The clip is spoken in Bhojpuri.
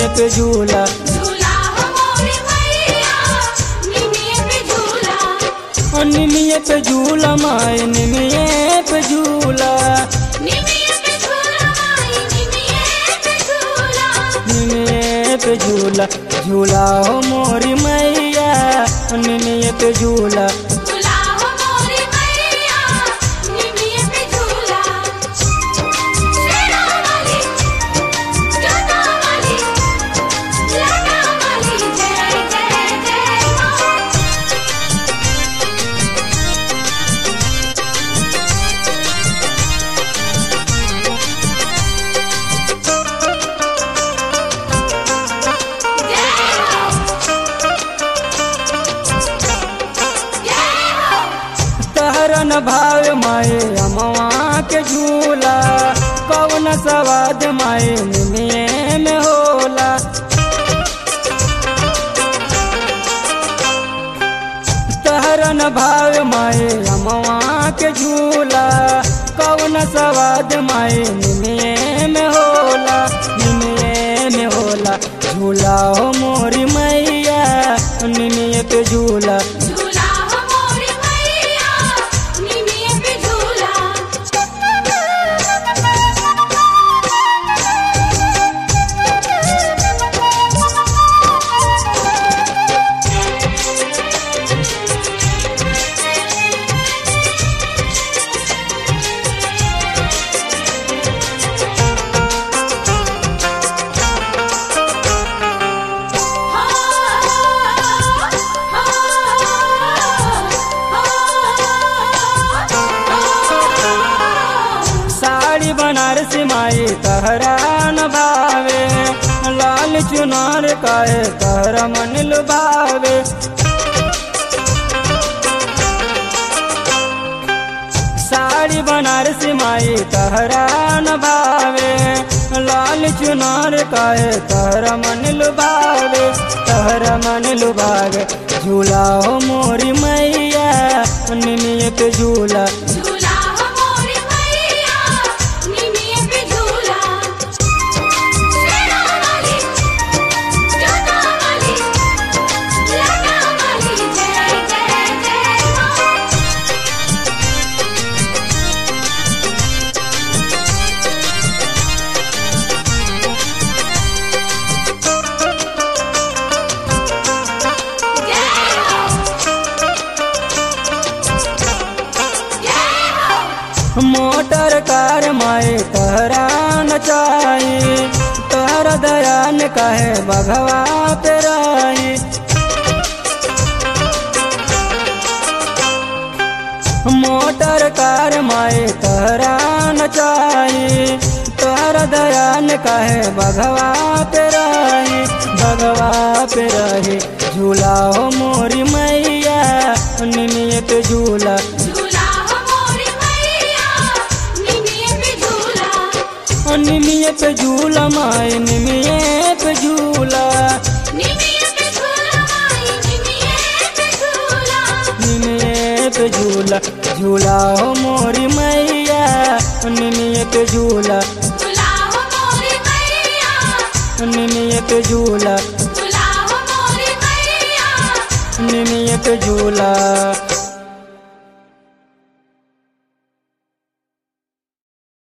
पे झूला झूला हो मोरी मैया निमिये पे झूला। निमिये पे झूला माए निमिये पे झूला निमिये पे झूला माई निमिये पे झूला। निमिये पे झूला झूला हो मोरी मैया निमिये पे झूला झूला हो मोरी मैया निमिये पे झूला। शेरा वाली जोता वाली लाटा वाली जय जय जय माँ। तहरन भाव माए अमवा के झूला कौन सवाद माए निमिये में होला। तहरन भाव माए अमवा के झूला कौन सवाद माए निमिये में होला। निमिये में होला झूला हो मोरी मैया निमिये पे झूला झूला हो मोरी मैया निमिये पे झूला। साड़ी बनारसी माई तहरा न भावे लाल चुनार काहे तहरा मन लुभावे। साड़ी बनारसी माई तहरा न भावे लाल चुनार काहे तहरा मन लुभावे। तहरा मन लुभावे झूला हो मोरी मैया निमिये पे झूला झूला हो मोरी मैया निमिये पे झूला। शेरा वाली जोता वाली लाटा वाली जय जय जय माँ। मोटर कार माए तहरा न चाही तहरा दयान काहे बघवा पे राही। मोटर कार माए तहरा न चाही तहरा दयान काहे बघवा पे राही। बघवा पे रही झूला हो मोरी मैया निमिये पे झूला झूला हो मोरी मैया निमिये पे झूला। निमिये पे झूला माए निमिये पे झूला निमिये पे झूला माई निमिये पे झूला। निमिये पे झूला झूला हो मोरी मैया निमिये पे झूला झूला हो मोरी मैया निमिये पे झूला झूला हो मोरी मैया। निमिये पे झूला।